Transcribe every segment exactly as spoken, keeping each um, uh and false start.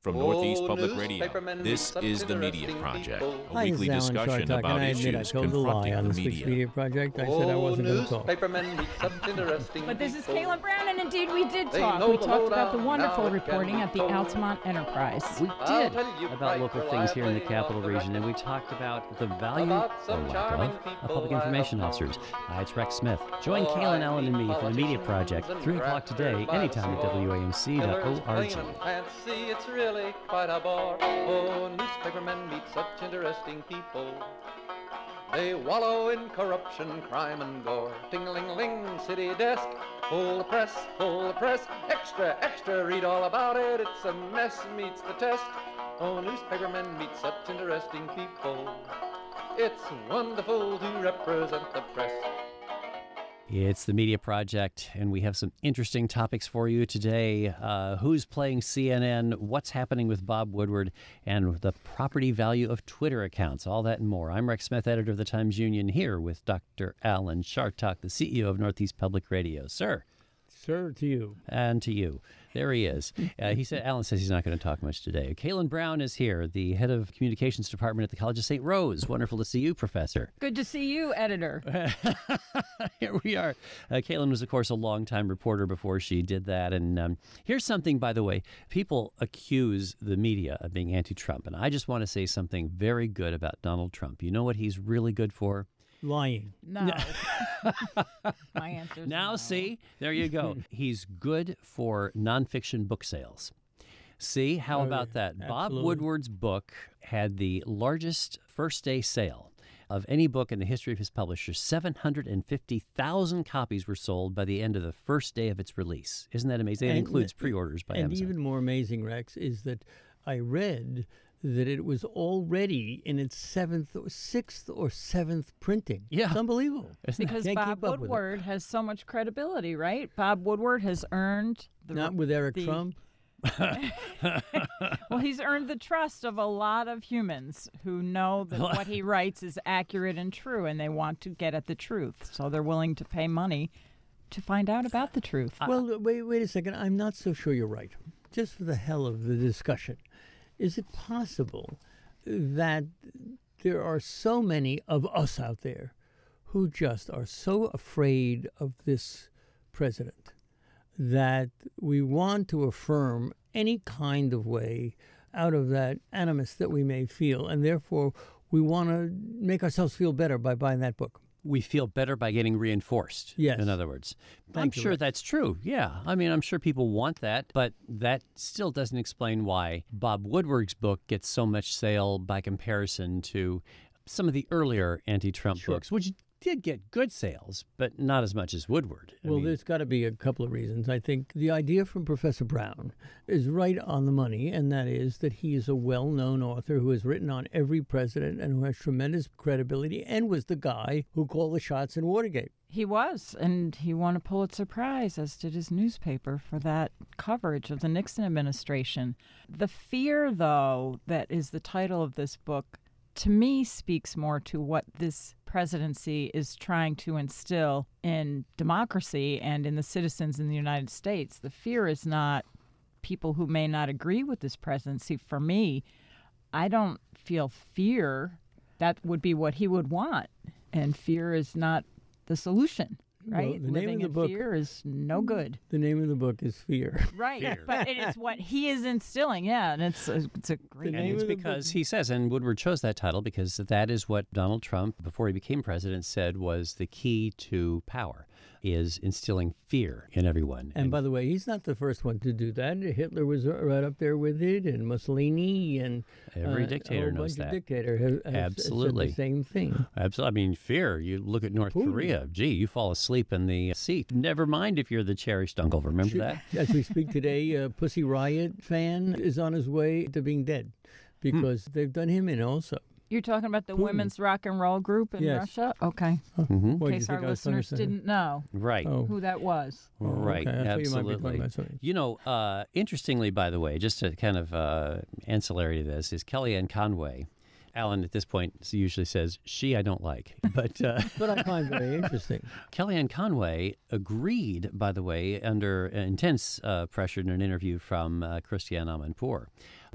From Northeast Public Radio, this is The Media Project, a Hi, weekly this is Alan discussion Chartock, about and I admit I issues told a lie confronting on the this week's media. Media Project. I said I wasn't going to talk. But this is Caitlin Brown, and indeed we did talk. We talked about the wonderful reporting at the Altamont Enterprise. We did about local things here in the capital region, and we talked about the value, or lack of, of public information officers. Hi, it's Rex Smith. Join Caitlin, Ellen, and me for the Media Project, three o'clock today, anytime at W A M C dot org. Fancy, it's really quite a bore. Oh, newspapermen meet such interesting people. They wallow in corruption, crime, and gore. Ting-a-ling-ling, city desk. Pull the press, pull the press. Extra, extra, read all about it. It's a mess, meets the test. Oh, newspapermen meet such interesting people. It's wonderful to represent the press. It's the Media Project, and we have some interesting topics for you today. Uh, who's playing C N N, what's happening with Bob Woodward, and the property value of Twitter accounts, all that and more. I'm Rex Smith, editor of the Times-Union, here with Doctor Alan Chartock, the C E O of Northeast Public Radio. Sir. Sir, to you. And to you. There he is. Uh, he said, Alan says he's not going to talk much today. Caitlin Brown is here, the head of communications department at the College of Saint Rose. Wonderful to see you, Professor. Good to see you, editor. Here we are. Uh, Caitlin was, of course, a longtime reporter before she did that. And um, here's something, by the way. People accuse the media of being anti-Trump. And I just want to say something very good about Donald Trump. You know what he's really good for? Lying. No. My answer is Now, no. see, there you go. He's good for nonfiction book sales. See, how Oh, about yeah, that? Bob absolutely. Woodward's book had the largest first-day sale of any book in the history of his publisher. seven hundred fifty thousand copies were sold by the end of the first day of its release. Isn't that amazing? It And- includes pre-orders by and Amazon. even more amazing, Rex, is that I read that it was already in its seventh, or sixth, or seventh printing. Yeah. It's unbelievable. Because Can't Bob keep up with it. Woodward has so much credibility, right? Bob Woodward has earned the Not with Eric the- Trump. Well, he's earned the trust of a lot of humans who know that what he writes is accurate and true, and they want to get at the truth. So they're willing to pay money to find out about the truth. Well, wait, wait a second. I'm not so sure you're right. Just for the hell of the discussion, is it possible that there are so many of us out there who just are so afraid of this president that we want to affirm any kind of way out of that animus that we may feel, and therefore we want to make ourselves feel better by buying that book? We feel better by getting reinforced. Yes. In other words. Thank I'm you, sure Rex. that's true. Yeah. I mean, I'm sure people want that, but that still doesn't explain why Bob Woodward's book gets so much sale by comparison to some of the earlier anti-Trump Sure. books, which did get good sales, but not as much as Woodward. I Well, mean, there's got to be a couple of reasons. I think the idea from Professor Brown is right on the money, and that is that he is a well-known author who has written on every president and who has tremendous credibility and was the guy who called the shots in Watergate. He was, and he won a Pulitzer Prize, as did his newspaper, for that coverage of the Nixon administration. The fear, though, that is the title of this book, to me speaks more to what this presidency is trying to instill in democracy and in the citizens in the United States. The fear is not people who may not agree with this presidency. For me, I don't feel fear. That would be what he would want, and fear is not the solution. Right? Well, the name Living of the in book- fear is no good. The name of the book is Fear. Right. But it is what he is instilling. Yeah. And it's a, it's a great The and name it's of the because book- he says, and Woodward chose that title because that is what Donald Trump, before he became president, said was the key to power, is instilling fear in everyone. And by the way, he's not the first one to do that. Hitler was right up there with it, and Mussolini, and Every uh, dictator a whole knows bunch that. Of dictator has, has Absolutely. said the same thing. Absolutely. I mean, fear. You look at North Putin. Korea. Gee, you fall asleep in the seat. Never mind if you're the cherished uncle. Remember that? As we speak today, a Pussy Riot fan is on his way to being dead because they've done him in also. You're talking about the Putin. women's rock and roll group in Yes. Russia? Okay. Why In do you case think our I was trying to listeners say? didn't know Right. Oh. who that was. Oh, Right. okay. I thought you might be talking Absolutely. about something. You know, uh, interestingly, by the way, just to kind of uh, ancillary to this, is Kellyanne Conway. Alan, at this point, usually says, she I don't like. But uh, But I find very interesting. Kellyanne Conway agreed, by the way, under intense uh, pressure in an interview from uh, Christiane Amanpour,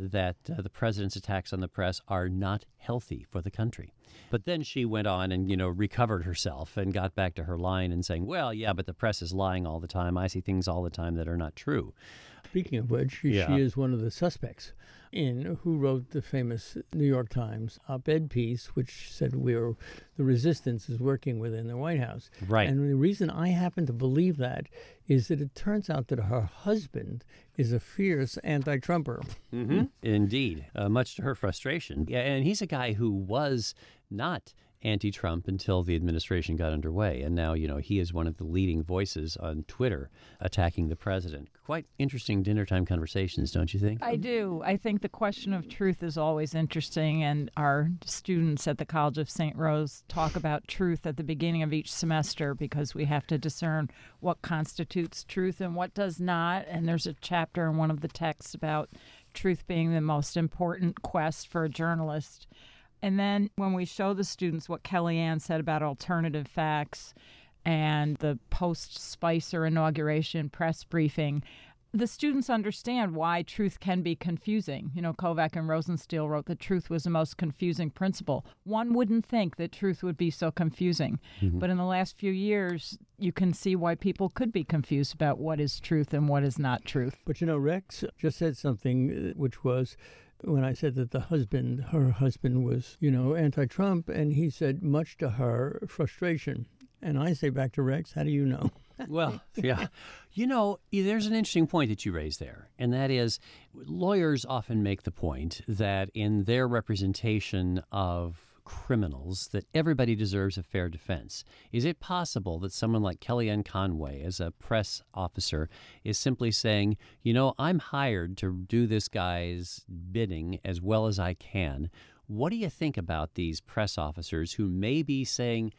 that uh, the president's attacks on the press are not healthy for the country. But then she went on and, you know, recovered herself and got back to her line and saying, well, yeah, but the press is lying all the time. I see things all the time that are not true. Speaking of which, she, Yeah. she is one of the suspects in who wrote the famous New York Times op-ed piece, which said we're the resistance is working within the White House. Right. And the reason I happen to believe that is that it turns out that her husband is a fierce anti-Trumper. Mm-hmm. Indeed, uh, much to her frustration. Yeah, and he's a guy who was not anti-Trump until the administration got underway. And now, you know, he is one of the leading voices on Twitter attacking the president. Quite interesting dinner time conversations, don't you think? I do. I think the question of truth is always interesting, and our students at the College of Saint Rose talk about truth at the beginning of each semester because we have to discern what constitutes truth and what does not. And there's a chapter in one of the texts about truth being the most important quest for a journalist. And then when we show the students what Kellyanne said about alternative facts and the post-Spicer inauguration press briefing, the students understand why truth can be confusing. You know, Kovac and Rosenstiel wrote that truth was the most confusing principle. One wouldn't think that truth would be so confusing. Mm-hmm. But in the last few years, you can see why people could be confused about what is truth and what is not truth. But, you know, Rex just said something which was, when I said that the husband, her husband was, you know, anti-Trump, and he said, much to her frustration. And I say back to Rex, how do you know? Well, yeah. You know, there's an interesting point that you raised there, and that is lawyers often make the point that in their representation of criminals that everybody deserves a fair defense. Is it possible that someone like Kellyanne Conway, as a press officer, is simply saying, you know, I'm hired to do this guy's bidding as well as I can. What do you think about these press officers who may be saying,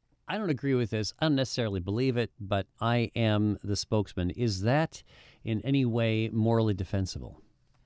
I don't agree with this, I don't necessarily believe it, but I am the spokesman? Is that in any way morally defensible?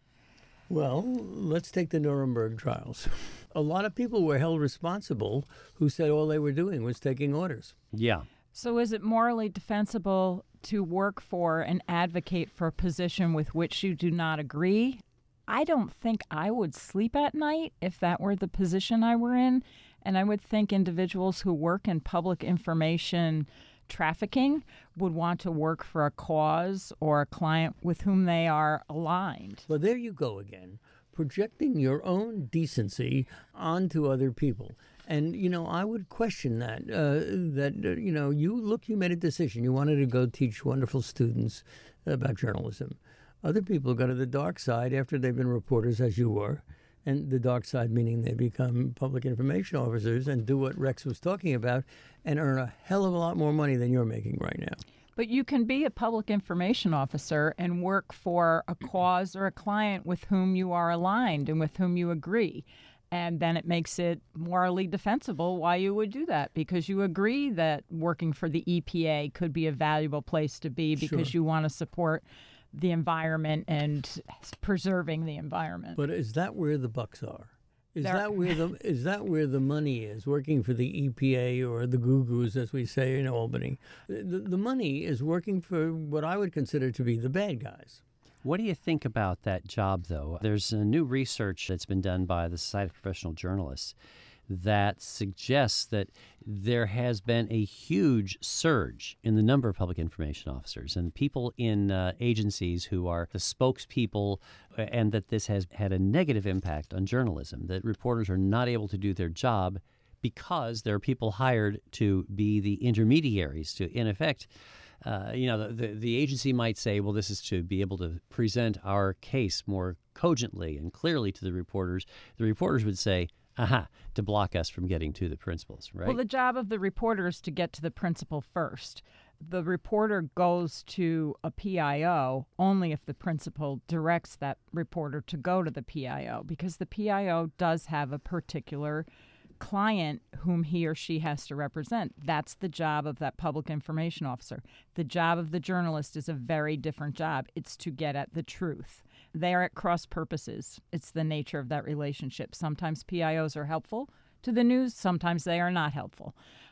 Well, let's take the Nuremberg trials. A lot of people were held responsible who said all they were doing was taking orders. Yeah. So is it morally defensible to work for and advocate for a position with which you do not agree? I don't think I would sleep at night if that were the position I were in. And I would think individuals who work in public information trafficking would want to work for a cause or a client with whom they are aligned. Well, there you go again, projecting your own decency onto other people. And, you know, I would question that, uh, that, uh, you know, you look, you made a decision. You wanted to go teach wonderful students about journalism. Other people go to the dark side after they've been reporters, as you were. And the dark side meaning they become public information officers and do what Rex was talking about and earn a hell of a lot more money than you're making right now. But you can be a public information officer and work for a cause or a client with whom you are aligned and with whom you agree. And then it makes it morally defensible why you would do that, because you agree that working for the E P A could be a valuable place to be because Sure. you want to support the environment and preserving the environment. But is that where the bucks are? Is There- that where the is that where the money is? Working for the E P A or the Goo-Goos, as we say in Albany, the, the money is working for what I would consider to be the bad guys. What do you think about that job, though? There's a new research that's been done by the Society of Professional Journalists that suggests that there has been a huge surge in the number of public information officers and people in uh, agencies who are the spokespeople, uh, and that this has had a negative impact on journalism, that reporters are not able to do their job because there are people hired to be the intermediaries to, in effect, Uh, you know, the, the the agency might say, well, this is to be able to present our case more cogently and clearly to the reporters. The reporters would say, aha, to block us from getting to the principals, right? Well, the job of the reporter is to get to the principal first. The reporter goes to a P I O only if the principal directs that reporter to go to the P I O, because the P I O does have a particular client whom he or she has to represent. That's the job of that public information officer. The job of the journalist is a very different job. It's to get at the truth. They are at cross purposes. It's the nature of that relationship. Sometimes P I Os are helpful to the news. Sometimes they are not helpful.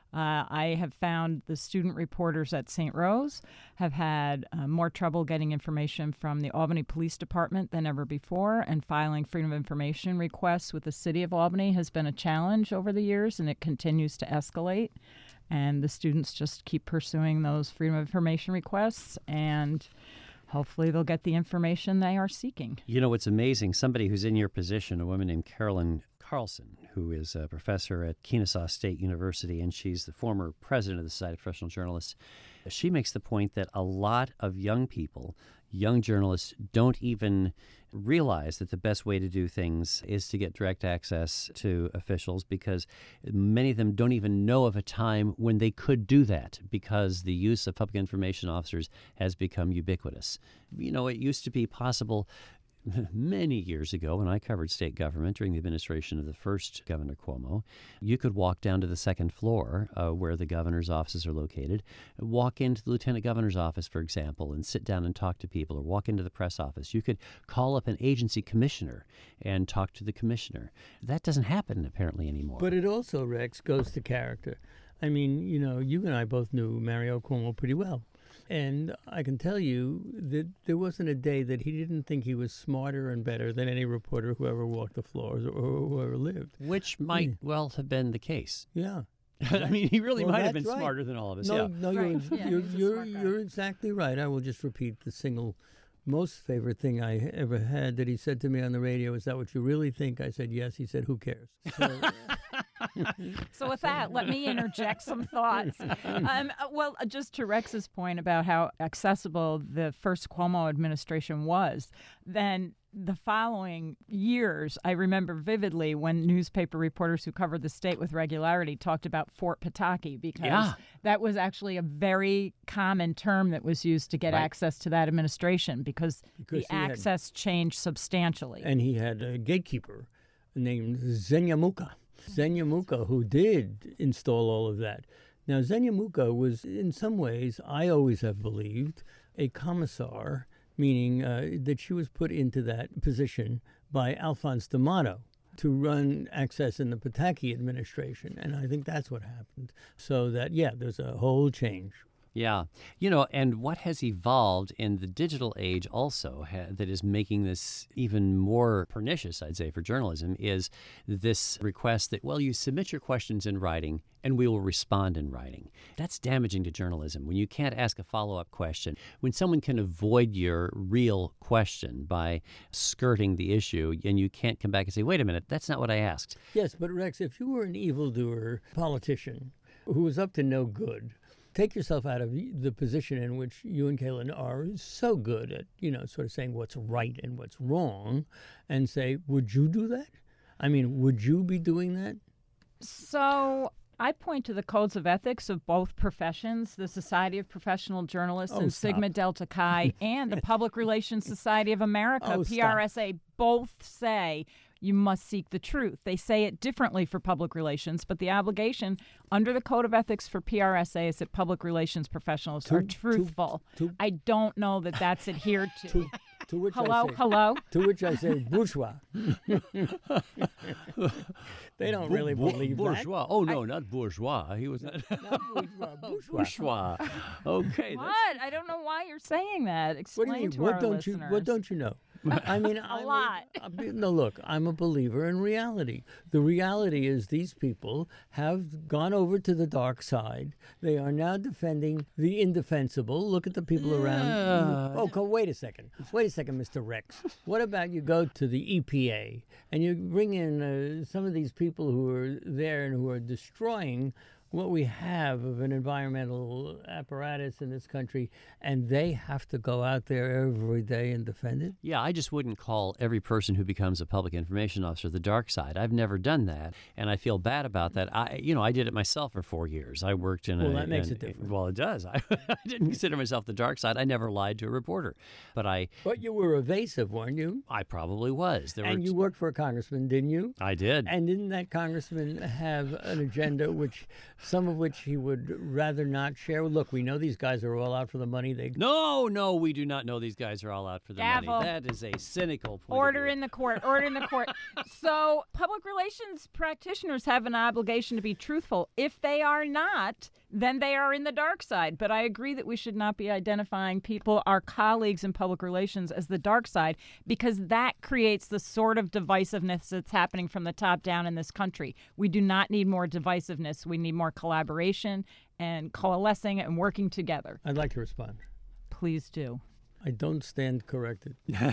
Uh, I have found the student reporters at Saint Rose have had uh, more trouble getting information from the Albany Police Department than ever before, and filing freedom of information requests with the city of Albany has been a challenge over the years, and it continues to escalate. And the students just keep pursuing those freedom of information requests, and hopefully they'll get the information they are seeking. You know, what's amazing, somebody who's in your position, a woman named Carolyn Carlson, who is a professor at Kennesaw State University, and she's the former president of the Society of Professional Journalists. She makes the point that a lot of young people, young journalists, don't even realize that the best way to do things is to get direct access to officials, because many of them don't even know of a time when they could do that, because the use of public information officers has become ubiquitous. You know, it used to be possible many years ago, when I covered state government during the administration of the first Governor Cuomo, you could walk down to the second floor uh, where the governor's offices are located, walk into the lieutenant governor's office, for example, and sit down and talk to people, or walk into the press office. You could call up an agency commissioner and talk to the commissioner. That doesn't happen apparently anymore. But it also, Rex, goes to character. I mean, you know, you and I both knew Mario Cuomo pretty well. And I can tell you that there wasn't a day that he didn't think he was smarter and better than any reporter who ever walked the floors or who ever lived. Which might yeah. well have been the case. Yeah. I mean, he really well, might have been right. smarter than all of us. No, yeah. no, right. you're, yeah, you're, you're, you're exactly right. I will just repeat the single most favorite thing I ever had that he said to me on the radio. Is that what you really think? I said, yes. He said, who cares? So, So with that, let me interject some thoughts. Um, well, just to Rex's point about how accessible the first Cuomo administration was, then the following years, I remember vividly when newspaper reporters who covered the state with regularity talked about Fort Pataki, because yeah. that was actually a very common term that was used to get right. access to that administration, because, because the access had, changed substantially. And he had a gatekeeper named Zenyamuka. Zenyamuka, who did install all of that. Now, Zenyamuka was, in some ways, I always have believed, a commissar, meaning uh, that she was put into that position by Alphonse D'Amato to run access in the Pataki administration. And I think that's what happened. So that, yeah, there's a whole change. Yeah. You know, and what has evolved in the digital age also ha- that is making this even more pernicious, I'd say, for journalism, is this request that, well, you submit your questions in writing and we will respond in writing. That's damaging to journalism when you can't ask a follow-up question, when someone can avoid your real question by skirting the issue, and you can't come back and say, wait a minute, that's not what I asked. Yes, but Rex, if you were an evildoer politician who was up to no good, take yourself out of the position in which you and Kaylin are so good at, you know, sort of saying what's right and what's wrong, and say, would you do that? I mean, would you be doing that? So I point to the codes of ethics of both professions, the Society of Professional Journalists Oh, and stop. Sigma Delta Chi, and the Public Relations Society of America, Oh, P R S A, both say you must seek the truth. They say it differently for public relations, but the obligation under the Code of Ethics for P R S A is that public relations professionals To- are to- truthful. to- I don't know that that's adhered to. To, to which hello, I say, hello. To which I say, bourgeois. They don't really Bour- believe bourgeois. Oh, no, not bourgeois. He was not. that. Not bourgeois, bourgeois. bourgeois. Okay. What? I don't know why you're saying that. What Explain do you mean? to What our don't listeners. you? What don't you know? I mean, a lot. No, look, I'm a believer in reality. The reality is these people have gone over to the dark side. They are now defending the indefensible. Look at the people around. Oh, go, wait a second. Wait a second, Mister Rex. What about you go to the E P A and you bring in uh, some of these people who are there and who are destroying what we have of an environmental apparatus in this country, and they have to go out there every day and defend it? Yeah, I just wouldn't call every person who becomes a public information officer the dark side. I've never done that, and I feel bad about that. I, you know, I did it myself for four years. I worked in well, a... Well, that makes in, it different. Well, it does. I, I didn't consider myself the dark side. I never lied to a reporter, but I... But you were evasive, weren't you? I probably was. There and were you worked for a congressman, didn't you? I did. And didn't that congressman have an agenda which some of which he would rather not share. Look, we know these guys are all out for the money. They No, no, we do not know these guys are all out for the Gavel. money. That is a cynical point. Order of view. in the court. Order in the court. So public relations practitioners have an obligation to be truthful. If they are not, then they are in the dark side. But I agree that we should not be identifying people, our colleagues in public relations, as the dark side, because that creates the sort of divisiveness that's happening from the top down in this country. We do not need more divisiveness. We need more collaboration and coalescing and working together. I'd like to respond. Please do. I don't stand corrected.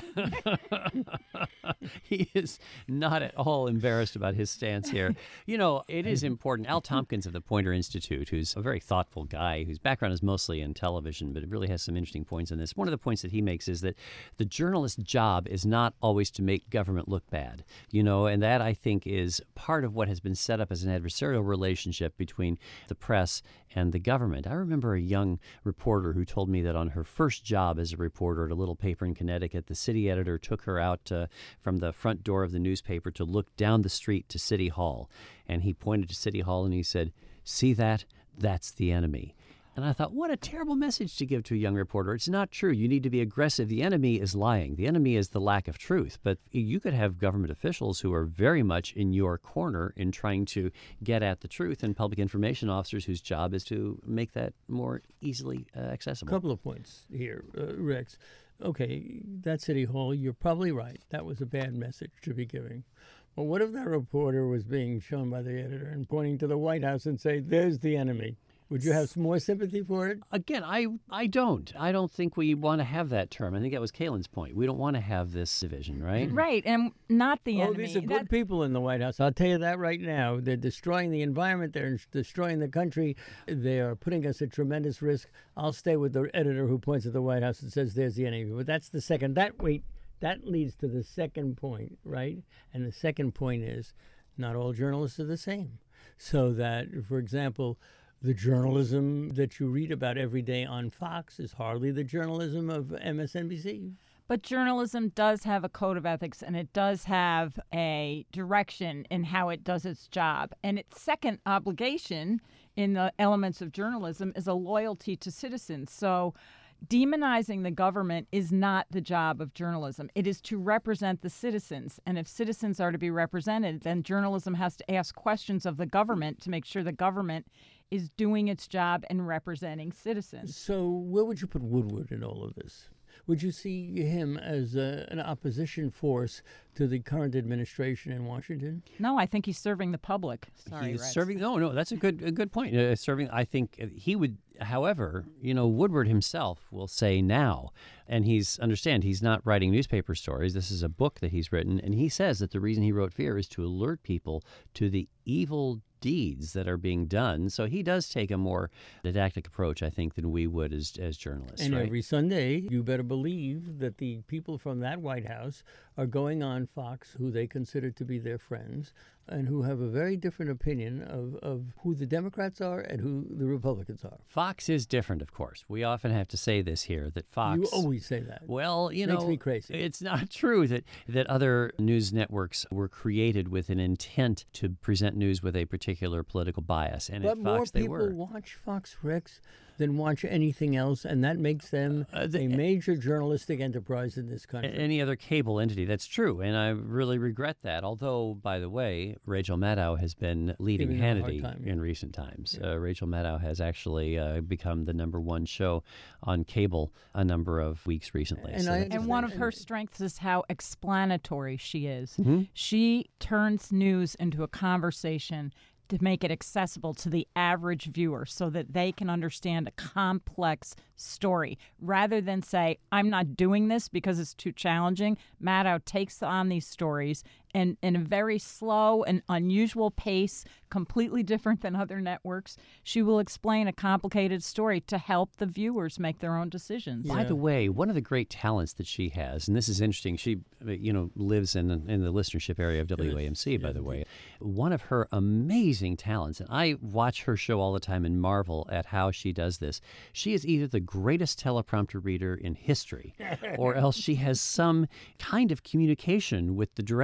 He is not at all embarrassed about his stance here. You know, it is important. Al Tompkins of the Poynter Institute, who's a very thoughtful guy, whose background is mostly in television, but it really has some interesting points in this. One of the points that he makes is that the journalist's job is not always to make government look bad, you know, and that, I think, is part of what has been set up as an adversarial relationship between the press and the government. I remember a young reporter who told me that on her first job as a reporter, reporter at a little paper in Connecticut, the city editor took her out uh, from the front door of the newspaper to look down the street to City Hall. And he pointed to City Hall and he said, "See that? That's the enemy." And I thought, what a terrible message to give to a young reporter. It's not true. You need to be aggressive. The enemy is lying. The enemy is the lack of truth. But you could have government officials who are very much in your corner in trying to get at the truth, and public information officers whose job is to make that more easily uh, accessible. A couple of points here, uh, Rex. Okay, that City Hall, you're probably right. That was a bad message to be giving. But what if that reporter was being shown by the editor and pointing to the White House and say, "There's the enemy"? Would you have some more sympathy for it? Again, I I don't. I don't think we want to have that term. I think that was Kalen's point. We don't want to have this division, right? Right, and not the oh, enemy. these are good That- people in the White House. I'll tell you that right now. They're destroying the environment. They're destroying the country. They are putting us at tremendous risk. I'll stay with the editor who points at the White House and says, "There's the enemy." But that's the second. That wait, that leads to the second point, right? And the second point is, not all journalists are the same. So that, for example, the journalism that you read about every day on Fox is hardly the journalism of M S N B C. But journalism does have a code of ethics, and it does have a direction in how it does its job. And its second obligation in the elements of journalism is a loyalty to citizens. So demonizing the government is not the job of journalism. It is to represent the citizens. And if citizens are to be represented, then journalism has to ask questions of the government to make sure the government is doing its job and representing citizens. So where would you put Woodward in all of this? Would you see him as a, an opposition force to the current administration in Washington? No, I think he's serving the public. Sorry, He's Rex. serving. No, no, that's a good, a good point. Uh, serving. I think he would. However, you know, Woodward himself will say now, and he's understand he's not writing newspaper stories. This is a book that he's written, and he says that the reason he wrote Fear is to alert people to the evil deeds that are being done. So he does take a more didactic approach, I think, than we would as as journalists. And right? every Sunday, you better believe that the people from that White House are going on Fox, who they consider to be their friends, and who have a very different opinion of, of who the Democrats are and who the Republicans are. Fox is different, of course. We often have to say this here, that Fox... You always say that. Well, you Makes know, me crazy. It's not true that, that other news networks were created with an intent to present news with a particular political bias. And But at more Fox, they people were. watch Fox, Rex, than watch anything else, and that makes them Uh, the- a major journalistic enterprise in this country. Any other cable entity. That's true, and I really regret that. Although, by the way, Rachel Maddow has been leading Giving her a hard Hannity time. in recent times. Yeah. Uh, Rachel Maddow has actually uh, become the number one show on cable a number of weeks recently. And So I that's- And one of And- her strengths is how explanatory she is. Mm-hmm. She turns news into a conversation to make it accessible to the average viewer so that they can understand a complex story. Rather than say, I'm not doing this because it's too challenging, Maddow takes on these stories and in a very slow and unusual pace, completely different than other networks, she will explain a complicated story to help the viewers make their own decisions. By the way, one of the great talents that she has, and this is interesting, she, you know, lives in in the listenership area of W A M C, by the way. One of her amazing talents, and I watch her show all the time and marvel at how she does this. She is either the greatest teleprompter reader in history, or else she has some kind of communication with the director and the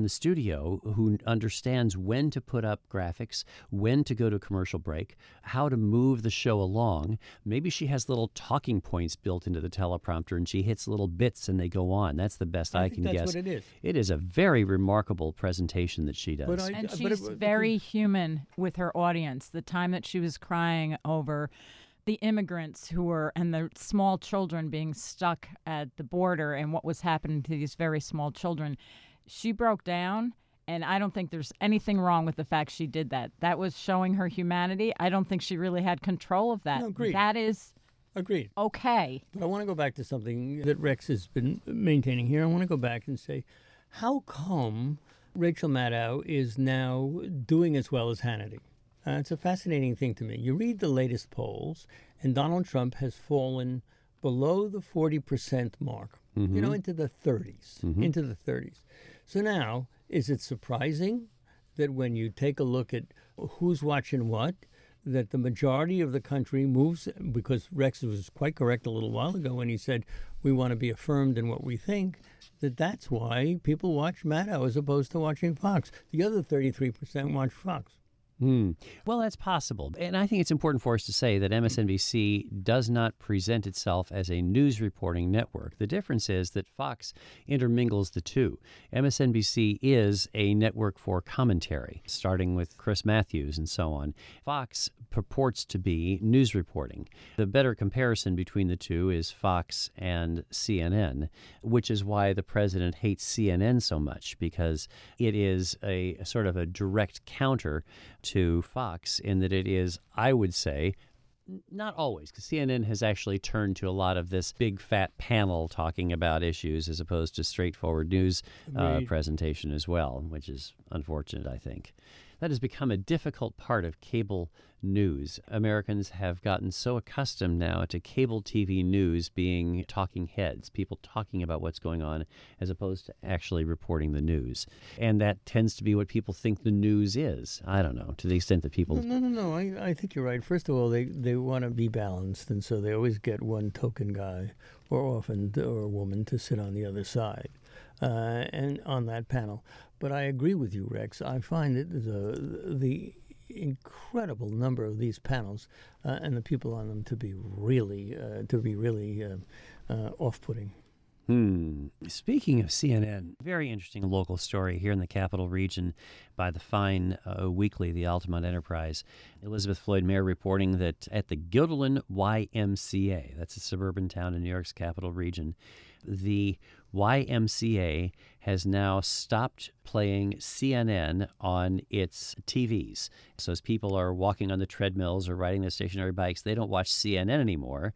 the studio who understands when to put up graphics, when to go to commercial break, how to move the show along. Maybe she has little talking points built into the teleprompter and she hits little bits and they go on. That's the best I, I can think that's guess. what it is. It is a very remarkable presentation that she does. But I- And but she's it- very human with her audience. The time that she was crying over the immigrants who were and the small children being stuck at the border and what was happening to these very small children, she broke down. And I don't think there's anything wrong with the fact she did that. That was showing her humanity. I don't think she really had control of that. No, agreed. That is Agreed. okay. But I want to go back to something that Rex has been maintaining here. I want to go back and say, how come Rachel Maddow is now doing as well as Hannity? Uh, it's a fascinating thing to me. You read the latest polls, and Donald Trump has fallen below the forty percent mark, mm-hmm. you know, into the thirties, mm-hmm. into the thirties. So now, is it surprising that when you take a look at who's watching what, that the majority of the country moves, because Rex was quite correct a little while ago when he said we want to be affirmed in what we think, that that's why people watch Maddow as opposed to watching Fox. The other thirty-three percent watch Fox. Hmm. Well, that's possible. And I think it's important for us to say that M S N B C does not present itself as a news reporting network. The difference is that Fox intermingles the two. M S N B C is a network for commentary, starting with Chris Matthews and so on. Fox purports to be news reporting. The better comparison between the two is Fox and C N N, which is why the president hates C N N so much, because it is a, a sort of a direct counter to Fox in that it is, I would say, not always, because C N N has actually turned to a lot of this big fat panel talking about issues as opposed to straightforward news uh, presentation as well, which is unfortunate, I think. That has become a difficult part of cable news. Americans have gotten so accustomed now to cable T V news being talking heads, people talking about what's going on as opposed to actually reporting the news. And that tends to be what people think the news is. I don't know, to the extent that people... No, no, no, no. I, I think you're right. First of all, they, they want to be balanced, and so they always get one token guy or often or woman to sit on the other side uh, and on that panel. But I agree with you, Rex. I find that the the incredible number of these panels uh, and the people on them to be really uh, to be really uh, uh, off-putting. Hmm. Speaking of C N N, very interesting local story here in the Capital Region by the fine uh, weekly, the Altamont Enterprise. Elizabeth Floyd Mayer reporting that at the Guilderland Y M C A, that's a suburban town in New York's Capital Region, the Y M C A has now stopped playing C N N on its T Vs. So as people are walking on the treadmills or riding their stationary bikes, they don't watch C N N anymore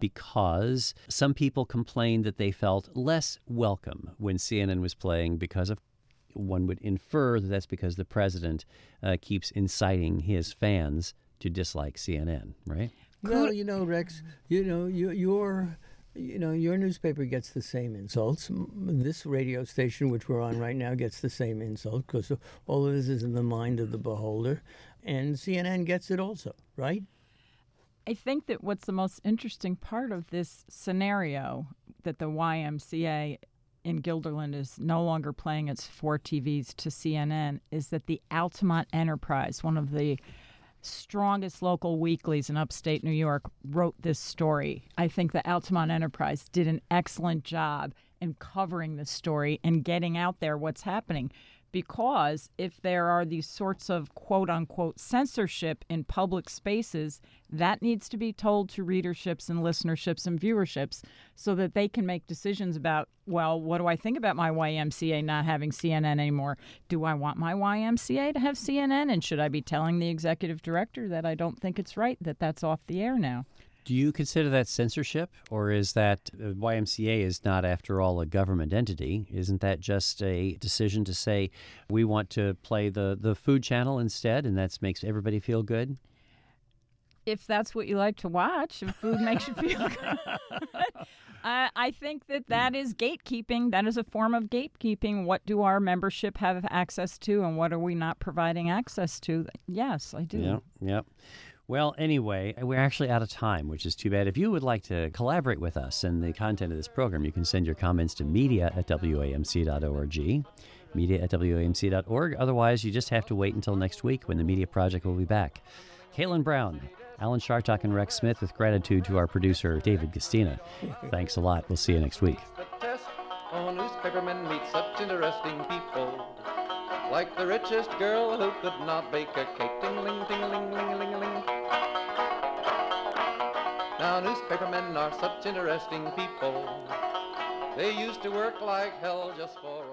because some people complained that they felt less welcome when C N N was playing because of, one would infer that that's because the president uh, keeps inciting his fans to dislike C N N, right? Well, you know, Rex, you know, you, you're... You know, your newspaper gets the same insults. This radio station, which we're on right now, gets the same insult because all of this is in the mind of the beholder. And C N N gets it also, right? I think that what's the most interesting part of this scenario, that the Y M C A in Guilderland is no longer playing its four T Vs to C N N, is that the Altamont Enterprise, one of the strongest local weeklies in upstate New York, wrote this story. I think the Altamont Enterprise did an excellent job in covering the story and getting out there what's happening. Because if there are these sorts of quote-unquote censorship in public spaces, that needs to be told to readerships and listenerships and viewerships so that they can make decisions about, well, what do I think about my Y M C A not having C N N anymore? Do I want my Y M C A to have C N N? And should I be telling the executive director that I don't think it's right that that's off the air now? Do you consider that censorship, or is that uh, Y M C A is not, after all, a government entity? Isn't that just a decision to say we want to play the, the food channel instead, and that makes everybody feel good? If that's what you like to watch, if food makes you feel good. I, I think that that is gatekeeping. That is a form of gatekeeping. What do our membership have access to, and what are we not providing access to? Yes, I do. Yep, yep. Well, anyway, we're actually out of time, which is too bad. If you would like to collaborate with us in the content of this program, you can send your comments to media at W A M C dot org. media at W A M C dot org. Otherwise, you just have to wait until next week when the Media Project will be back. Kaylin Brown, Alan Shartock, and Rex Smith, with gratitude to our producer, David Gastina. Thanks a lot. We'll see you next week. Oh, newspapermen meet such interesting people. Like the richest girl who could not bake a cake. Ting-a-ling, ting-a-ling, ling-a-ling-a-ling. Now newspapermen are such interesting people. They used to work like hell just for